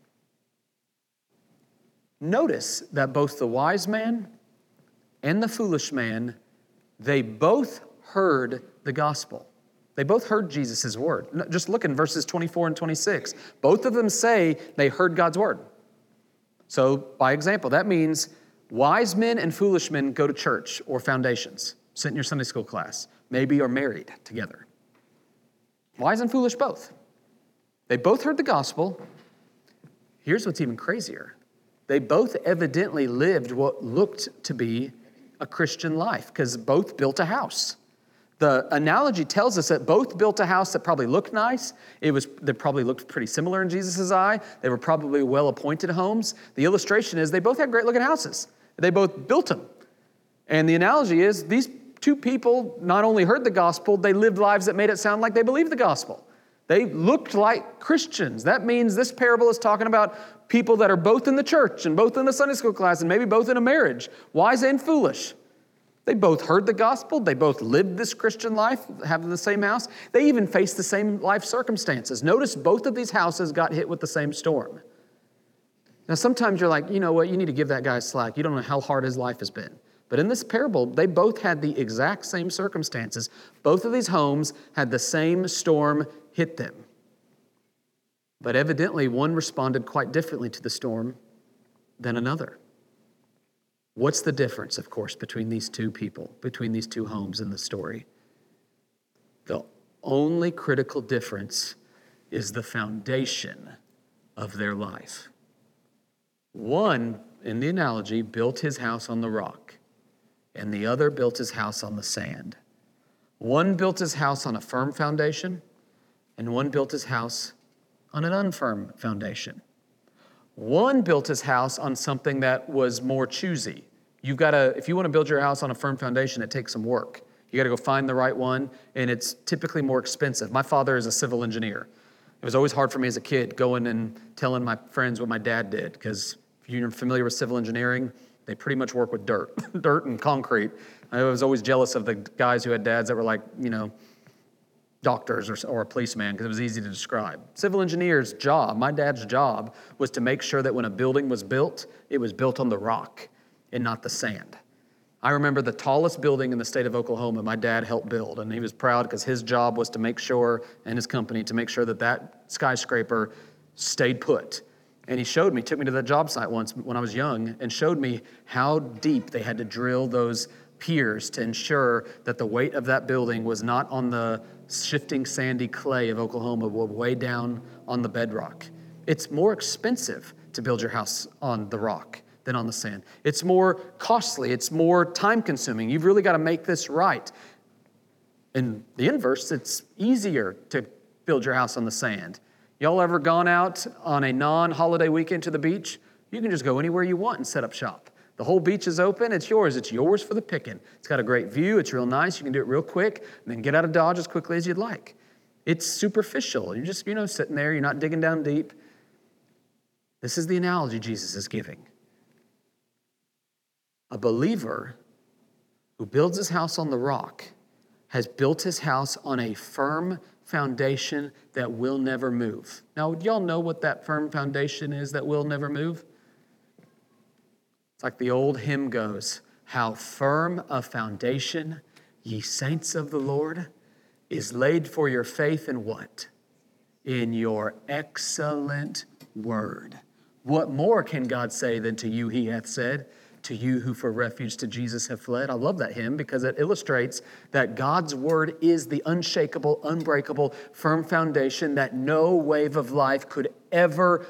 Speaker 1: Notice that both the wise man and the foolish man, they both heard the gospel. They both heard Jesus' word. Just look in verses 24 and 26. Both of them say they heard God's word. So, by example, that means wise men and foolish men go to church or foundations, sit in your Sunday school class, maybe are married together. Wise and foolish both. They both heard the gospel. Here's what's even crazier. They both evidently lived what looked to be a Christian life because both built a house. The analogy tells us that both built a house that probably looked nice. They probably looked pretty similar in Jesus' eye. They were probably well-appointed homes. The illustration is they both had great-looking houses. They both built them. And the analogy is these two people not only heard the gospel, they lived lives that made it sound like they believed the gospel. They looked like Christians. That means this parable is talking about people that are both in the church and both in the Sunday school class and maybe both in a marriage, wise and foolish. They both heard the gospel. They both lived this Christian life, having the same house. They even faced the same life circumstances. Notice both of these houses got hit with the same storm. Now, sometimes you're like, you know what, you need to give that guy slack. You don't know how hard his life has been. But in this parable, they both had the exact same circumstances. Both of these homes had the same storm hit them. But evidently, one responded quite differently to the storm than another. What's the difference, of course, between these two people, between these two homes in the story? The only critical difference is the foundation of their life. One, in the analogy, built his house on the rock, and the other built his house on the sand. One built his house on a firm foundation, and one built his house on an unfirm foundation. One built his house on something that was more choosy. If you want to build your house on a firm foundation, it takes some work. You got to go find the right one, and it's typically more expensive. My father is a civil engineer. It was always hard for me as a kid going and telling my friends what my dad did, because if you're familiar with civil engineering, they pretty much work with dirt and concrete. I was always jealous of the guys who had dads that were like, doctors or a policeman because it was easy to describe. Civil engineer's job, my dad's job, was to make sure that when a building was built, it was built on the rock and not the sand. I remember the tallest building in the state of Oklahoma my dad helped build, and he was proud because his job was to make sure, and his company, to make sure that that skyscraper stayed put. And he showed me, took me to that job site once when I was young, and showed me how deep they had to drill those piers to ensure that the weight of that building was not on the shifting sandy clay of Oklahoma, but way down on the bedrock. It's more expensive to build your house on the rock than on the sand. It's more costly. It's more time-consuming. You've really got to make this right. In the inverse, it's easier to build your house on the sand. Y'all ever gone out on a non-holiday weekend to the beach? You can just go anywhere you want and set up shop. The whole beach is open. It's yours. It's yours for the picking. It's got a great view. It's real nice. You can do it real quick and then get out of Dodge as quickly as you'd like. It's superficial. You're just, sitting there. You're not digging down deep. This is the analogy Jesus is giving. A believer who builds his house on the rock has built his house on a firm foundation that will never move. Now, do y'all know what that firm foundation is that will never move? It's like the old hymn goes, how firm a foundation, ye saints of the Lord, is laid for your faith in what? In your excellent word. What more can God say than to you he hath said? To you who for refuge to Jesus have fled. I love that hymn because it illustrates that God's word is the unshakable, unbreakable, firm foundation that no wave of life could ever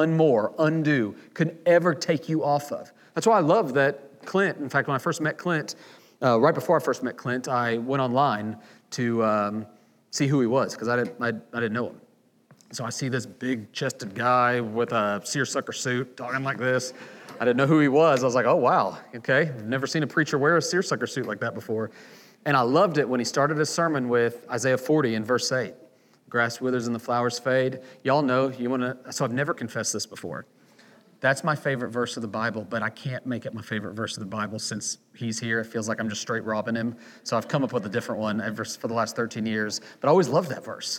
Speaker 1: undo, could ever take you off of. That's why I love that Clint, in fact, when I first met Clint, right before I first met Clint, I went online to see who he was because I didn't know him. So I see this big-chested guy with a seersucker suit talking like this. I didn't know who he was. I was like, oh, wow, okay. I've never seen a preacher wear a seersucker suit like that before. And I loved it when he started his sermon with Isaiah 40 in verse 8. Grass withers and the flowers fade. Y'all know, so I've never confessed this before. That's my favorite verse of the Bible, but I can't make it my favorite verse of the Bible since he's here. It feels like I'm just straight robbing him. So I've come up with a different one for the last 13 years. But I always loved that verse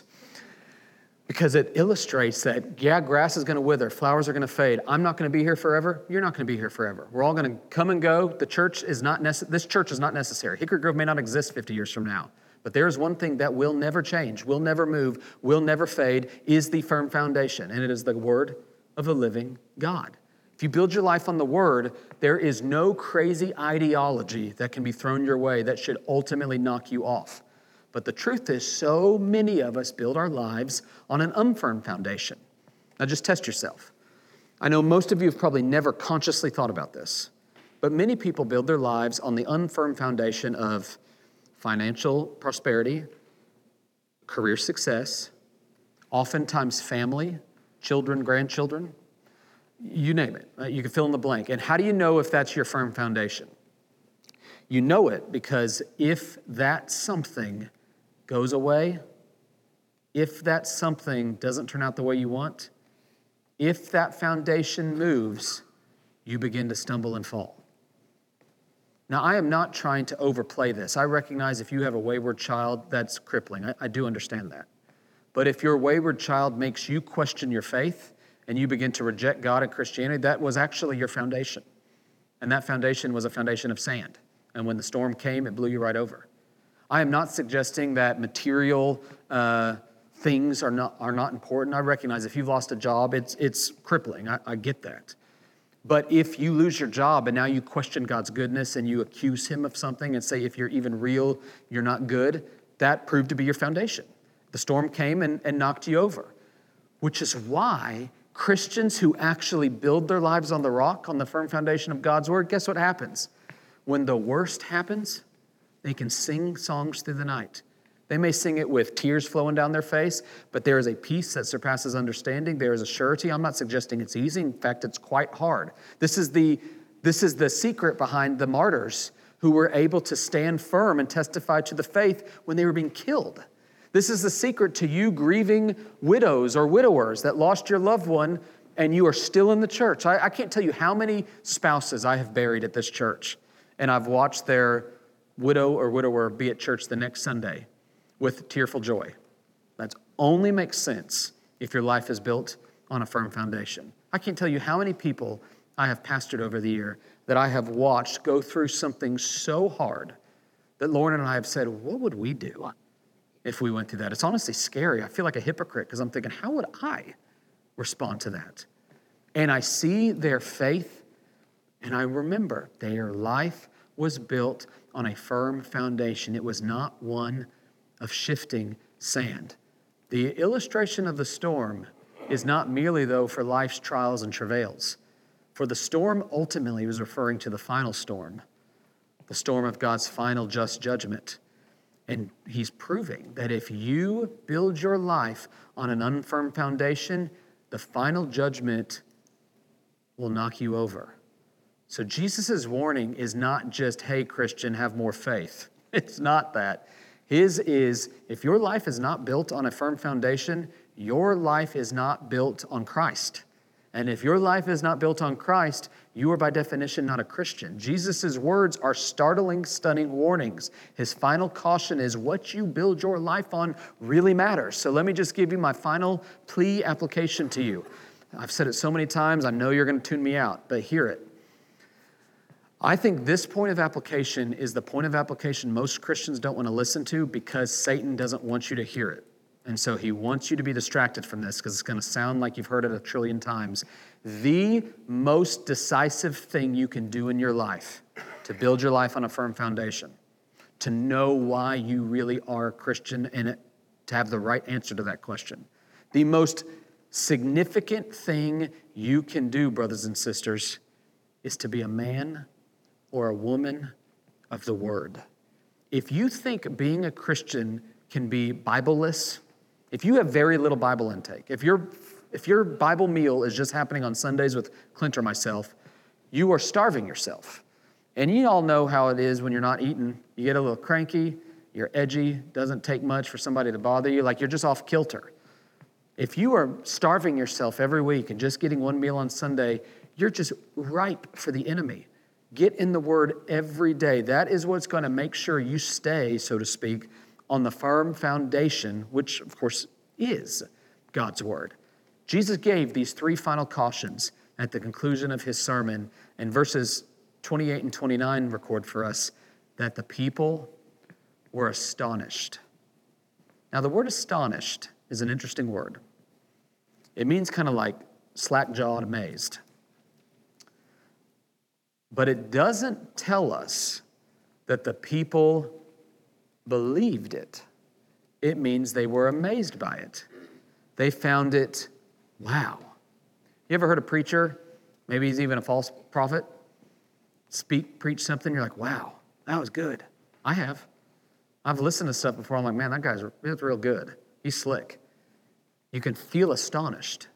Speaker 1: because it illustrates that, yeah, grass is going to wither, flowers are going to fade. I'm not going to be here forever. You're not going to be here forever. We're all going to come and go. This church is not necessary. Hickory Grove may not exist 50 years from now. But there is one thing that will never change, will never move, will never fade, is the firm foundation, and it is the word of the living God. If you build your life on the word, there is no crazy ideology that can be thrown your way that should ultimately knock you off. But the truth is, so many of us build our lives on an unfirm foundation. Now just test yourself. I know most of you have probably never consciously thought about this, but many people build their lives on the unfirm foundation of financial prosperity, career success, oftentimes family, children, grandchildren, you name it. You can fill in the blank. And how do you know if that's your firm foundation? You know it because if that something goes away, if that something doesn't turn out the way you want, if that foundation moves, you begin to stumble and fall. Now, I am not trying to overplay this. I recognize if you have a wayward child, that's crippling. I do understand that. But if your wayward child makes you question your faith and you begin to reject God and Christianity, that was actually your foundation. And that foundation was a foundation of sand. And when the storm came, it blew you right over. I am not suggesting that material things are not important. I recognize if you've lost a job, it's crippling. I get that. But if you lose your job and now you question God's goodness and you accuse him of something and say, if you're even real, you're not good, that proved to be your foundation. The storm came and knocked you over, which is why Christians who actually build their lives on the rock, on the firm foundation of God's word, guess what happens? When the worst happens, they can sing songs through the night. They may sing it with tears flowing down their face, but there is a peace that surpasses understanding. There is a surety. I'm not suggesting it's easy. In fact, it's quite hard. This is the secret behind the martyrs who were able to stand firm and testify to the faith when they were being killed. This is the secret to you grieving widows or widowers that lost your loved one and you are still in the church. I can't tell you how many spouses I have buried at this church, and I've watched their widow or widower be at church the next Sunday with tearful joy. only makes sense if your life is built on a firm foundation. I can't tell you how many people I have pastored over the year that I have watched go through something so hard that Lauren and I have said, what would we do if we went through that? It's honestly scary. I feel like a hypocrite because I'm thinking, how would I respond to that? And I see their faith, and I remember their life was built on a firm foundation. It was not one of shifting sand. The illustration of the storm is not merely, though, for life's trials and travails. For the storm ultimately was referring to the final storm, the storm of God's final just judgment. And he's proving that if you build your life on an unfirm foundation, the final judgment will knock you over. So Jesus' warning is not just, hey, Christian, have more faith. It's not that. His is, if your life is not built on a firm foundation, your life is not built on Christ. And if your life is not built on Christ, you are by definition not a Christian. Jesus' words are startling, stunning warnings. His final caution is what you build your life on really matters. So let me just give you my final plea application to you. I've said it so many times, I know you're going to tune me out, but hear it. I think this point of application is the point of application most Christians don't want to listen to because Satan doesn't want you to hear it. And so he wants you to be distracted from this because it's going to sound like you've heard it 1 trillion times. The most decisive thing you can do in your life to build your life on a firm foundation, to know why you really are a Christian and to have the right answer to that question. The most significant thing you can do, brothers and sisters, is to be a man or a woman of the Word. If you think being a Christian can be Bible-less, if you have very little Bible intake, if your Bible meal is just happening on Sundays with Clint or myself, you are starving yourself. And you all know how it is when you're not eating. You get a little cranky, you're edgy, doesn't take much for somebody to bother you, like you're just off kilter. If you are starving yourself every week and just getting one meal on Sunday, you're just ripe for the enemy. Get in the Word every day. That is what's going to make sure you stay, so to speak, on the firm foundation, which, of course, is God's Word. Jesus gave these three final cautions at the conclusion of his sermon, and verses 28 and 29 record for us that the people were astonished. Now, the word astonished is an interesting word. It means kind of like slack-jawed, amazed. But it doesn't tell us that the people believed it. It means they were amazed by it. They found it, wow. You ever heard a preacher, maybe he's even a false prophet, preach something, you're like, wow, that was good. I have. I've listened to stuff before, I'm like, man, that's real good. He's slick. You can feel astonished.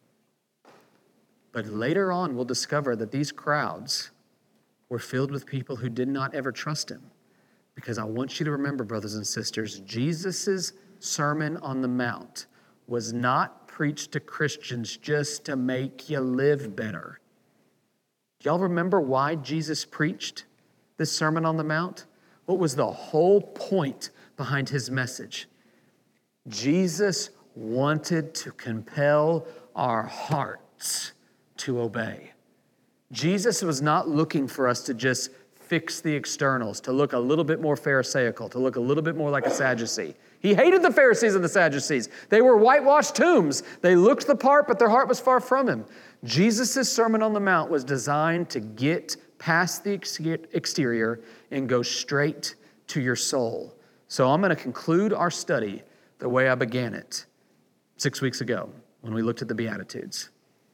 Speaker 1: But later on, we'll discover that these crowds were filled with people who did not ever trust him. Because I want you to remember, brothers and sisters, Jesus' Sermon on the Mount was not preached to Christians just to make you live better. Do y'all remember why Jesus preached this Sermon on the Mount? What was the whole point behind his message? Jesus wanted to compel our hearts to obey. Jesus was not looking for us to just fix the externals, to look a little bit more Pharisaical, to look a little bit more like a Sadducee. He hated the Pharisees and the Sadducees. They were whitewashed tombs. They looked the part, but their heart was far from him. Jesus' Sermon on the Mount was designed to get past the exterior and go straight to your soul. So I'm going to conclude our study the way I began it 6 weeks ago when we looked at the Beatitudes.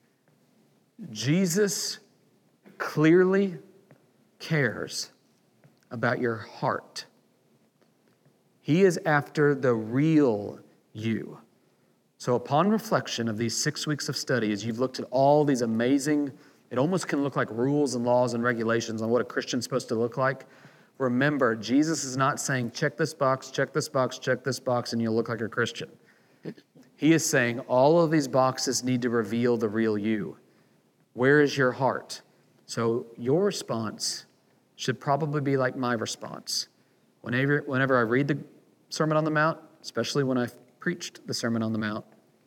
Speaker 1: Jesus clearly cares about your heart. He is after the real you. So upon reflection of these 6 weeks of study, as you've looked at all these amazing, it almost can look like rules and laws and regulations on what a Christian's supposed to look like. Remember, Jesus is not saying, check this box, check this box, check this box, and you'll look like a Christian. He is saying all of these boxes need to reveal the real you. Where is your heart? So your response should probably be like my response. Whenever I read the Sermon on the Mount, especially when I preached the Sermon on the Mount,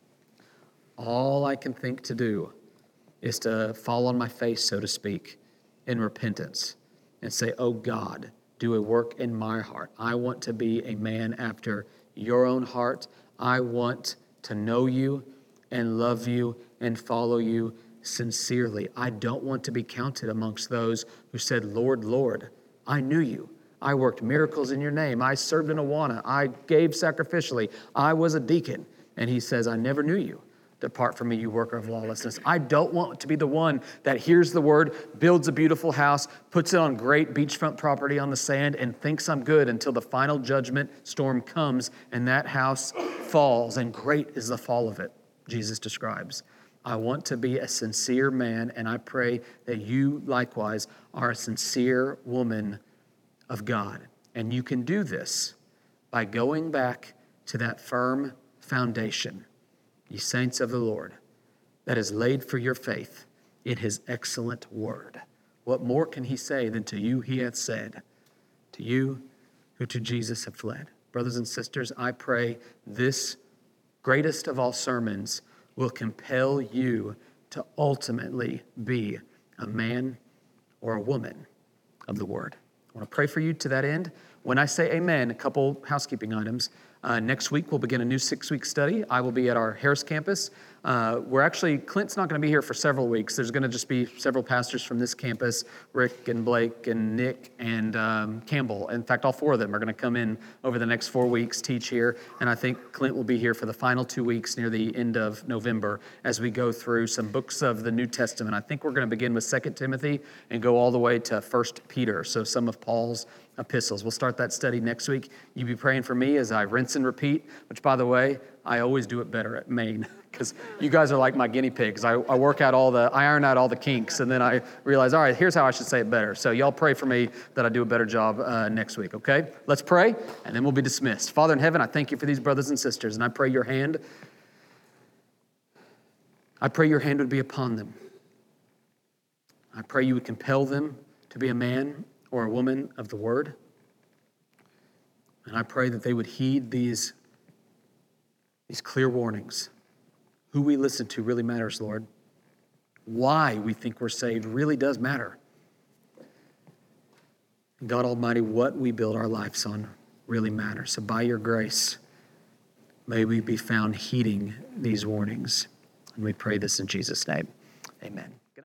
Speaker 1: all I can think to do is to fall on my face, so to speak, in repentance and say, oh God, do a work in my heart. I want to be a man after your own heart. I want to know you and love you and follow you sincerely. I don't want to be counted amongst those who said, Lord, Lord, I knew you. I worked miracles in your name. I served in Awana. I gave sacrificially. I was a deacon. And he says, I never knew you. Depart from me, you worker of lawlessness. I don't want to be the one that hears the word, builds a beautiful house, puts it on great beachfront property on the sand, and thinks I'm good until the final judgment storm comes and that house falls, and great is the fall of it, Jesus describes. I want to be a sincere man, and I pray that you likewise are a sincere woman of God. And you can do this by going back to that firm foundation, ye saints of the Lord, that is laid for your faith in his excellent word. What more can he say than to you he hath said, to you who to Jesus have fled? Brothers and sisters, I pray this greatest of all sermons will compel you to ultimately be a man or a woman of the word. I want to pray for you to that end. When I say amen, a couple housekeeping items. Next week, we'll begin a new 6-week study. I will be at our Harris campus. Clint's not going to be here for several weeks. There's going to just be several pastors from this campus, Rick and Blake and Nick and Campbell. In fact, all 4 of them are going to come in over the next 4 weeks, teach here. And I think Clint will be here for the final 2 weeks near the end of November as we go through some books of the New Testament. I think we're going to begin with 2 Timothy and go all the way to 1 Peter, so some of Paul's epistles. We'll start that study next week. You be praying for me as I rinse and repeat, which, by the way, I always do it better at Maine because you guys are like my guinea pigs. I iron out all the kinks, and then I realize, all right, here's how I should say it better. So y'all pray for me that I do a better job next week, okay? Let's pray, and then we'll be dismissed. Father in heaven, I thank you for these brothers and sisters, and I pray your hand would be upon them. I pray you would compel them to be a man or a woman of the word. And I pray that they would heed these clear warnings. Who we listen to really matters, Lord. Why we think we're saved really does matter. God Almighty, what we build our lives on really matters. So by your grace, may we be found heeding these warnings. And we pray this in Jesus' name. Amen.